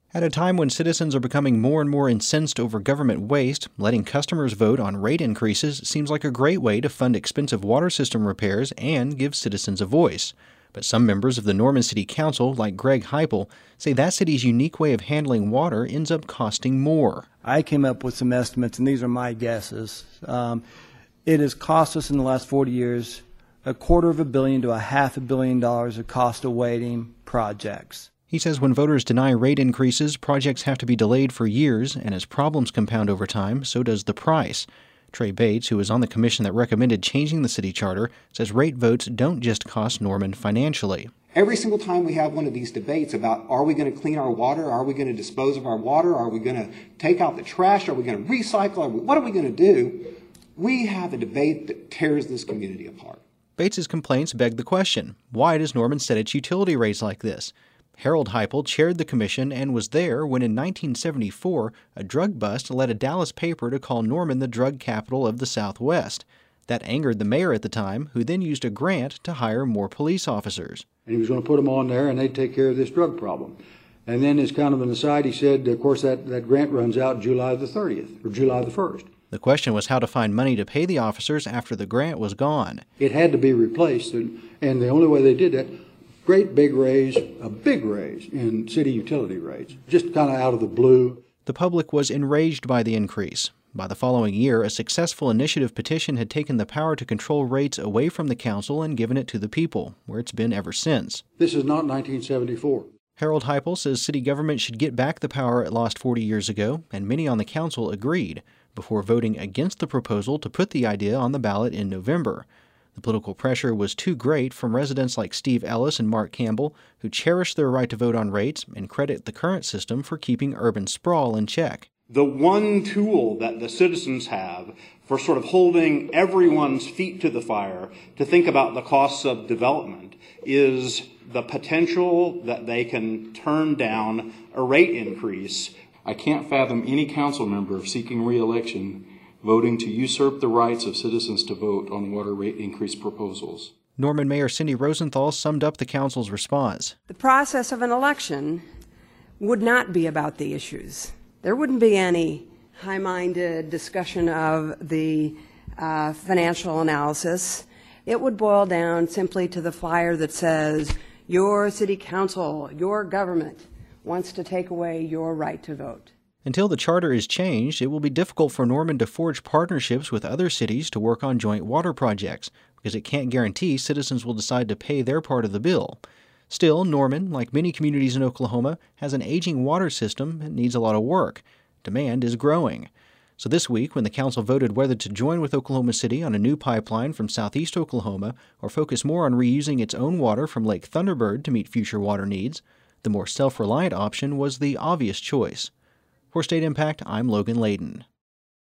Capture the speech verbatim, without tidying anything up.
At a time when citizens are becoming more and more incensed over government waste, letting customers vote on rate increases seems like a great way to fund expensive water system repairs and give citizens a voice. But some members of the Norman City Council, like Greg Heipel, say that city's unique way of handling water ends up costing more. I came up with some estimates, and these are my guesses. Um, it has cost us in the last forty years a quarter of a billion to a half a billion dollars of cost awaiting projects. He says when voters deny rate increases, projects have to be delayed for years, and as problems compound over time, so does the price. Trey Bates, who is on the commission that recommended changing the city charter, says rate votes don't just cost Norman financially. Every single time we have one of these debates about are we going to clean our water, are we going to dispose of our water, are we going to take out the trash, are we going to recycle, are we, what are we going to do, we have a debate that tears this community apart. Bates's complaints beg the question, why does Norman set its utility rates like this? Harold Heipel chaired the commission and was there when in nineteen seventy-four a drug bust led a Dallas paper to call Norman the drug capital of the Southwest. That angered the mayor at the time, who then used a grant to hire more police officers. And he was going to put them on there and they'd take care of this drug problem. And then as kind of an aside, he said, of course, that, that grant runs out July the thirtieth or July the first. The question was how to find money to pay the officers after the grant was gone. It had to be replaced, and, and the only way they did that, great big raise, a big raise in city utility rates, just kind of out of the blue. The public was enraged by the increase. By the following year, a successful initiative petition had taken the power to control rates away from the council and given it to the people, where it's been ever since. This is not nineteen seventy-four. Harold Heipel says city government should get back the power it lost forty years ago, and many on the council agreed, before voting against the proposal to put the idea on the ballot in November. The political pressure was too great from residents like Steve Ellis and Mark Campbell, who cherish their right to vote on rates and credit the current system for keeping urban sprawl in check. The one tool that the citizens have for sort of holding everyone's feet to the fire to think about the costs of development is the potential that they can turn down a rate increase. I can't fathom any council member seeking re-election voting to usurp the rights of citizens to vote on water rate increase proposals. Norman Mayor Cindy Rosenthal summed up the council's response. The process of an election would not be about the issues. There wouldn't be any high-minded discussion of the uh, financial analysis. It would boil down simply to the flyer that says, your city council, your government wants to take away your right to vote. Until the charter is changed, it will be difficult for Norman to forge partnerships with other cities to work on joint water projects, because it can't guarantee citizens will decide to pay their part of the bill. Still, Norman, like many communities in Oklahoma, has an aging water system and needs a lot of work. Demand is growing. So this week, when the council voted whether to join with Oklahoma City on a new pipeline from southeast Oklahoma or focus more on reusing its own water from Lake Thunderbird to meet future water needs, the more self-reliant option was the obvious choice. For State Impact, I'm Logan Layden.